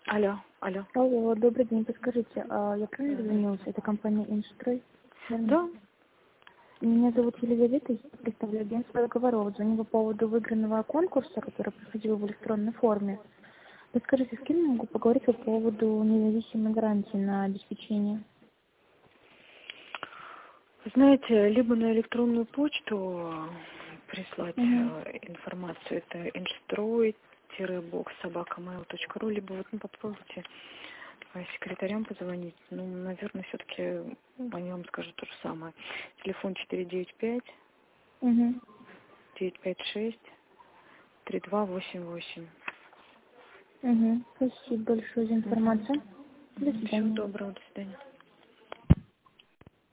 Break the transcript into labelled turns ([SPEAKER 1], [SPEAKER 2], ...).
[SPEAKER 1] Алло, алло.
[SPEAKER 2] Алло, добрый день. Подскажите, я правильно дозвонилась? Это компания «Инстрой»?
[SPEAKER 1] Да.
[SPEAKER 2] Меня зовут Елизавета, я представляю агентство договоров. Звоню по поводу выигранного конкурса, который проходил в электронной форме. Подскажите, с кем я могу поговорить по поводу независимой гарантии на обеспечение?
[SPEAKER 1] Знаете, либо на электронную почту прислать
[SPEAKER 2] Угу.
[SPEAKER 1] информацию, это instroi-box@mail.ru, либо вот попробуйте секретарям позвонить. Ну, наверное, все-таки они вам скажут то же самое. Телефон 495
[SPEAKER 2] Угу.
[SPEAKER 1] 956 3288.
[SPEAKER 2] Угу. Спасибо большое за информацию. До
[SPEAKER 1] Всего
[SPEAKER 2] свидания.
[SPEAKER 1] доброго, до свидания.